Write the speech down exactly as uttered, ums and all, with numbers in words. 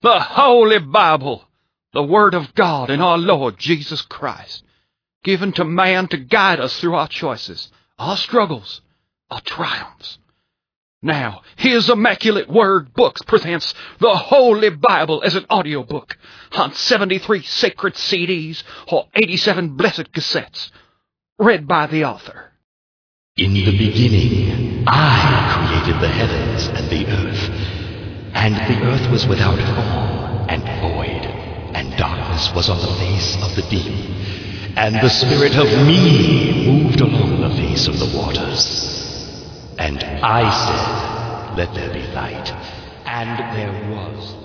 The Holy Bible, the Word of God and our Lord Jesus Christ, given to man to guide us through our choices, our struggles, our triumphs. Now, His Immaculate Word Books presents the Holy Bible as an audiobook on seventy-three sacred C Ds or eighty-seven blessed cassettes, read by the author. In the beginning, I created the heavens and the earth, and the earth was without form and void, and darkness was on the face of the deep, and the Spirit of me moved along the face of the waters. And I said, let there be light, and there was